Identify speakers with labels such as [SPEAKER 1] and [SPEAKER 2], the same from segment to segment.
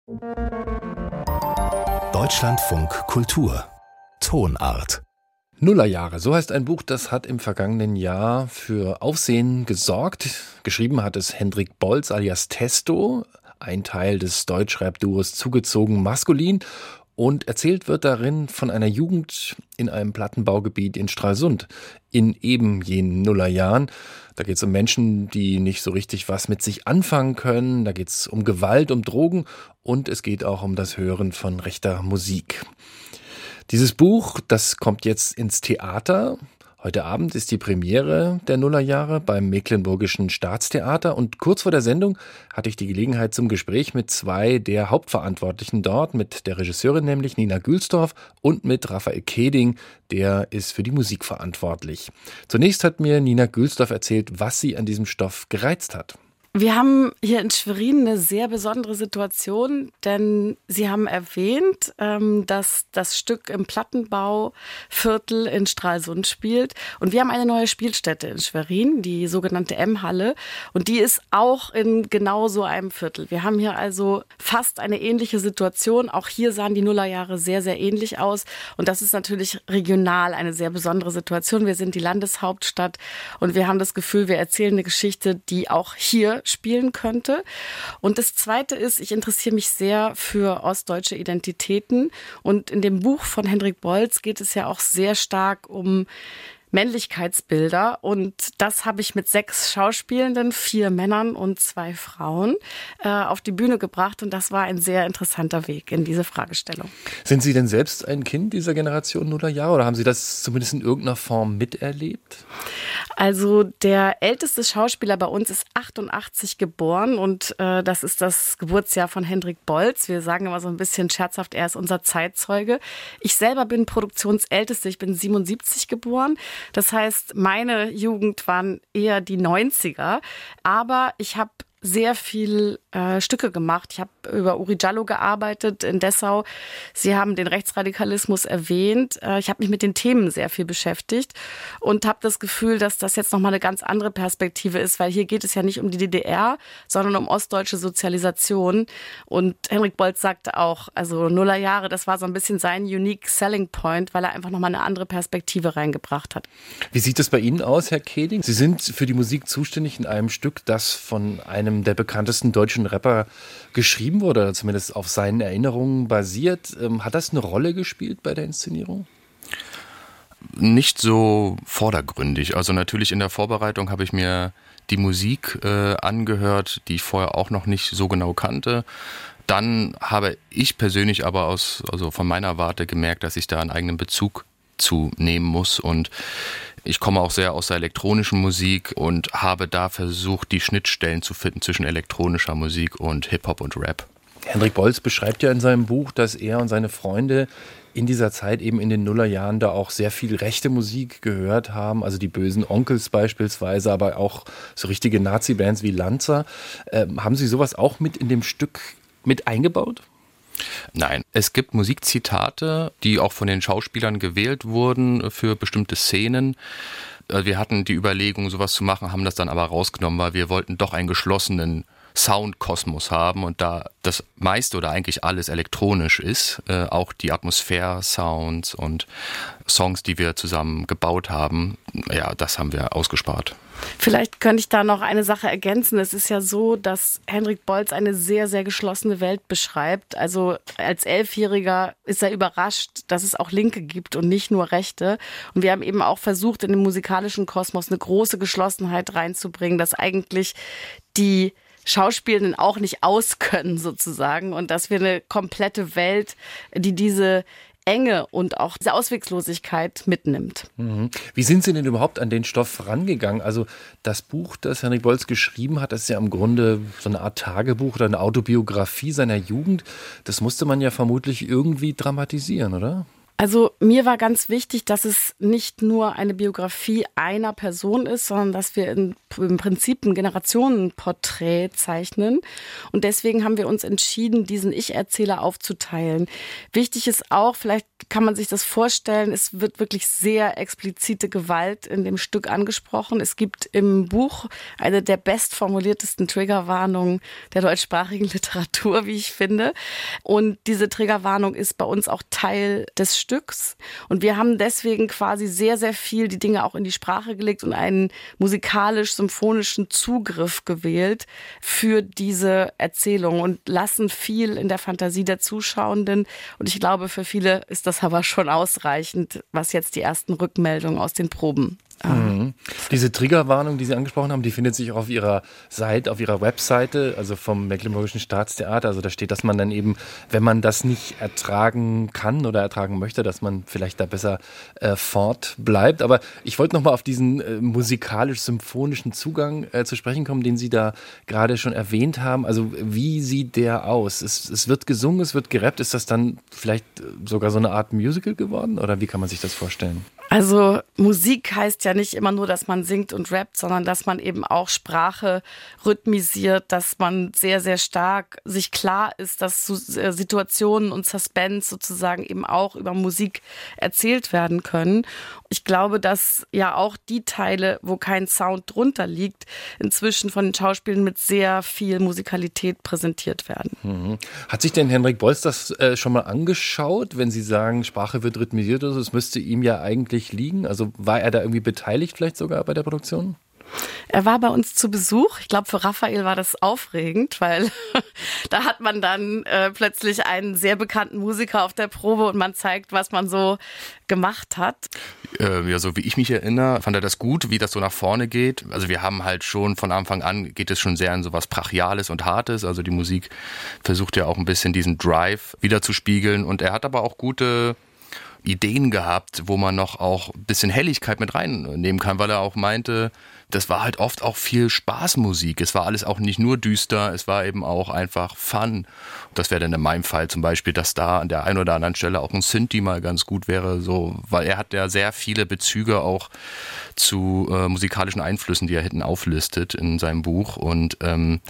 [SPEAKER 1] Deutschlandfunk Kultur Tonart.
[SPEAKER 2] Nullerjahre, so heißt ein Buch, das hat im vergangenen Jahr für Aufsehen gesorgt. Geschrieben hat es Hendrik Bolz alias Testo, ein Teil des Deutschrap-Duos Zugezogen Maskulin. Und erzählt wird darin von einer Jugend in einem Plattenbaugebiet in Stralsund in eben jenen Nullerjahren. Da geht es um Menschen, die nicht so richtig was mit sich anfangen können. Da geht es um Gewalt, um Drogen und es geht auch um das Hören von rechter Musik. Dieses Buch, das kommt jetzt ins Theater. Heute Abend ist die Premiere der Nullerjahre beim Mecklenburgischen Staatstheater und kurz vor der Sendung hatte ich die Gelegenheit zum Gespräch mit zwei der Hauptverantwortlichen dort, mit der Regisseurin nämlich Nina Gülsdorf und mit Raphael Keding, der ist für die Musik verantwortlich. Zunächst hat mir Nina Gülsdorf erzählt, was sie an diesem Stoff gereizt hat.
[SPEAKER 3] Wir haben hier in Schwerin eine sehr besondere Situation, denn Sie haben erwähnt, dass das Stück im Plattenbauviertel in Stralsund spielt. Und wir haben eine neue Spielstätte in Schwerin, die sogenannte M-Halle. Und die ist auch in genau so einem Viertel. Wir haben hier also fast eine ähnliche Situation. Auch hier sahen die Nullerjahre sehr, sehr ähnlich aus. Und das ist natürlich regional eine sehr besondere Situation. Wir sind die Landeshauptstadt und wir haben das Gefühl, wir erzählen eine Geschichte, die auch hier spielen könnte. Und das Zweite ist, ich interessiere mich sehr für ostdeutsche Identitäten. Und in dem Buch von Hendrik Bolz geht es ja auch sehr stark um Männlichkeitsbilder. Und das habe ich mit 6 Schauspielenden, 4 Männern und 2 Frauen auf die Bühne gebracht. Und das war ein sehr interessanter Weg in diese Fragestellung.
[SPEAKER 2] Sind Sie denn selbst ein Kind dieser Generation Nullerjahre oder haben Sie das zumindest in irgendeiner Form miterlebt?
[SPEAKER 3] Also der älteste Schauspieler bei uns ist 88 geboren und das ist das Geburtsjahr von Hendrik Bolz. Wir sagen immer so ein bisschen scherzhaft, er ist unser Zeitzeuge. Ich selber bin Produktionsälteste, ich bin 77 geboren. Das heißt, meine Jugend waren eher die 90er, aber ich habe sehr viel Stücke gemacht. Ich habe über Uri Jallo gearbeitet in Dessau. Sie haben den Rechtsradikalismus erwähnt. Ich habe mich mit den Themen sehr viel beschäftigt und habe das Gefühl, dass das jetzt nochmal eine ganz andere Perspektive ist, weil hier geht es ja nicht um die DDR, sondern um ostdeutsche Sozialisation. Und Hendrik Bolz sagte auch, also Nullerjahre, das war so ein bisschen sein unique selling point, weil er einfach nochmal eine andere Perspektive reingebracht hat.
[SPEAKER 2] Wie sieht es bei Ihnen aus, Herr Keding? Sie sind für die Musik zuständig in einem Stück, das von einem der bekanntesten deutschen Rapper geschrieben wurde, oder zumindest auf seinen Erinnerungen basiert. Hat das eine Rolle gespielt bei der Inszenierung?
[SPEAKER 4] Nicht so vordergründig. Also natürlich in der Vorbereitung habe ich mir die Musik angehört, die ich vorher auch noch nicht so genau kannte. Dann habe ich persönlich aber von meiner Warte gemerkt, dass ich da einen eigenen Bezug zu nehmen muss und ich komme auch sehr aus der elektronischen Musik und habe da versucht, die Schnittstellen zu finden zwischen elektronischer Musik und Hip-Hop und Rap.
[SPEAKER 2] Hendrik Bolz beschreibt ja in seinem Buch, dass er und seine Freunde in dieser Zeit eben in den Nullerjahren da auch sehr viel rechte Musik gehört haben, also die bösen Onkels beispielsweise, aber auch so richtige Nazi-Bands wie Lanza. Haben Sie sowas auch mit in dem Stück mit eingebaut?
[SPEAKER 4] Nein, es gibt Musikzitate, die auch von den Schauspielern gewählt wurden für bestimmte Szenen. Wir hatten die Überlegung, sowas zu machen, haben das dann aber rausgenommen, weil wir wollten doch einen geschlossenen Soundkosmos haben und da das meiste oder eigentlich alles elektronisch ist, auch die Atmosphäre-Sounds und Songs, die wir zusammen gebaut haben, ja, das haben wir ausgespart.
[SPEAKER 3] Vielleicht könnte ich da noch eine Sache ergänzen. Es ist ja so, dass Hendrik Bolz eine sehr, sehr geschlossene Welt beschreibt. Also als 11-Jähriger ist er überrascht, dass es auch Linke gibt und nicht nur Rechte. Und wir haben eben auch versucht, in den musikalischen Kosmos eine große Geschlossenheit reinzubringen, dass eigentlich die Schauspielenden auch nicht auskönnen sozusagen und dass wir eine komplette Welt, die diese Enge und auch diese Ausweglosigkeit mitnimmt.
[SPEAKER 2] Wie sind Sie denn überhaupt an den Stoff rangegangen? Also das Buch, das Hendrik Bolz geschrieben hat, das ist ja im Grunde so eine Art Tagebuch oder eine Autobiografie seiner Jugend. Das musste man ja vermutlich irgendwie dramatisieren, oder?
[SPEAKER 3] Also mir war ganz wichtig, dass es nicht nur eine Biografie einer Person ist, sondern dass wir im Prinzip ein Generationenporträt zeichnen. Und deswegen haben wir uns entschieden, diesen Ich-Erzähler aufzuteilen. Wichtig ist auch, vielleicht kann man sich das vorstellen, es wird wirklich sehr explizite Gewalt in dem Stück angesprochen. Es gibt im Buch eine der bestformuliertesten Triggerwarnungen der deutschsprachigen Literatur, wie ich finde. Und diese Triggerwarnung ist bei uns auch Teil des Stücks. Und wir haben deswegen quasi sehr, sehr viel die Dinge auch in die Sprache gelegt und einen musikalisch-symphonischen Zugriff gewählt für diese Erzählung und lassen viel in der Fantasie der Zuschauenden. Und ich glaube, für viele ist das aber schon ausreichend, was jetzt die ersten Rückmeldungen aus den Proben.
[SPEAKER 2] Diese Triggerwarnung, die Sie angesprochen haben, die findet sich auch auf Ihrer Seite, auf Ihrer Webseite, also vom Mecklenburgischen Staatstheater. Also da steht, dass man dann eben, wenn man das nicht ertragen kann oder ertragen möchte, dass man vielleicht da besser fortbleibt. Aber ich wollte nochmal auf diesen musikalisch-symphonischen Zugang zu sprechen kommen, den Sie da gerade schon erwähnt haben. Also wie sieht der aus? Es wird gesungen, es wird gerappt. Ist das dann vielleicht sogar so eine Art Musical geworden? Oder wie kann man sich das vorstellen?
[SPEAKER 3] Also Musik heißt ja nicht immer nur, dass man singt und rappt, sondern dass man eben auch Sprache rhythmisiert, dass man sehr, sehr stark sich klar ist, dass Situationen und Suspense sozusagen eben auch über Musik erzählt werden können. Ich glaube, dass ja auch die Teile, wo kein Sound drunter liegt, inzwischen von den Schauspielern mit sehr viel Musikalität präsentiert werden.
[SPEAKER 2] Hat sich denn Henrik Bolz das schon mal angeschaut, wenn Sie sagen, Sprache wird rhythmisiert oder so? Es müsste ihm ja eigentlich liegen. Also war er da irgendwie beteiligt vielleicht sogar bei der Produktion?
[SPEAKER 3] Er war bei uns zu Besuch. Ich glaube, für Raphael war das aufregend, weil da hat man dann plötzlich einen sehr bekannten Musiker auf der Probe und man zeigt, was man so gemacht hat.
[SPEAKER 4] Ja, so wie ich mich erinnere, fand er das gut, wie das so nach vorne geht. Also wir haben halt schon von Anfang an, geht es schon sehr in so was Brachiales und Hartes. Also die Musik versucht ja auch ein bisschen diesen Drive wiederzuspiegeln. Und er hat aber auch gute Ideen gehabt, wo man noch auch ein bisschen Helligkeit mit reinnehmen kann, weil er auch meinte, das war halt oft auch viel Spaßmusik. Es war alles auch nicht nur düster, es war eben auch einfach Fun. Das wäre dann in meinem Fall zum Beispiel, dass da an der einen oder anderen Stelle auch ein Synthi mal ganz gut wäre, so, weil er hat ja sehr viele Bezüge auch zu musikalischen Einflüssen, die er hinten auflistet in seinem Buch und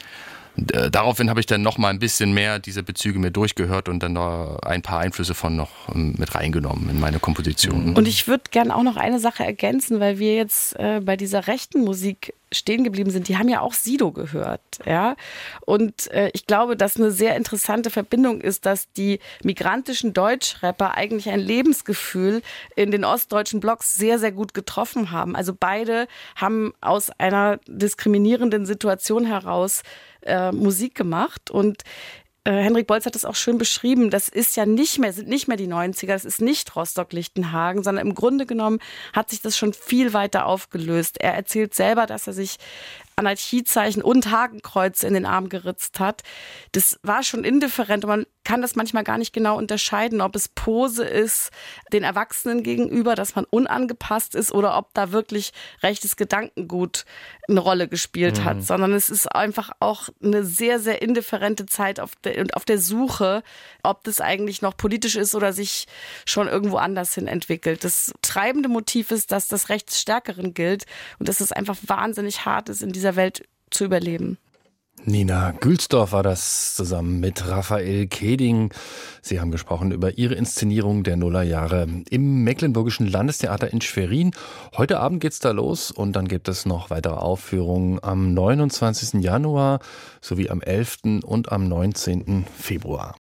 [SPEAKER 4] daraufhin habe ich dann noch mal ein bisschen mehr diese Bezüge mir durchgehört und dann noch ein paar Einflüsse von noch mit reingenommen in meine Komposition.
[SPEAKER 3] Und ich würde gerne auch noch eine Sache ergänzen, weil wir jetzt bei dieser rechten Musik stehen geblieben sind. Die haben ja auch Sido gehört, ja. Und ich glaube, dass eine sehr interessante Verbindung ist, dass die migrantischen Deutschrapper eigentlich ein Lebensgefühl in den ostdeutschen Blocks sehr, sehr gut getroffen haben. Also beide haben aus einer diskriminierenden Situation heraus Musik gemacht und Henrik Bolz hat es auch schön beschrieben, das ist ja sind nicht mehr die 90er, das ist nicht Rostock-Lichtenhagen, sondern im Grunde genommen hat sich das schon viel weiter aufgelöst. Er erzählt selber, dass er sich Anarchiezeichen und Hakenkreuze in den Arm geritzt hat. Das war schon indifferent und man kann das manchmal gar nicht genau unterscheiden, ob es Pose ist den Erwachsenen gegenüber, dass man unangepasst ist oder ob da wirklich rechtes Gedankengut eine Rolle gespielt hat, sondern es ist einfach auch eine sehr, sehr indifferente Zeit auf der Suche, ob das eigentlich noch politisch ist oder sich schon irgendwo anders hin entwickelt. Das treibende Motiv ist, dass das Recht des Stärkeren gilt und dass es einfach wahnsinnig hart ist, in dieser Welt zu überleben.
[SPEAKER 2] Nina Gülsdorf war das zusammen mit Raphael Keding. Sie haben gesprochen über ihre Inszenierung der Nullerjahre im Mecklenburgischen Landestheater in Schwerin. Heute Abend geht's da los und dann gibt es noch weitere Aufführungen am 29. Januar sowie am 11. und am 19. Februar.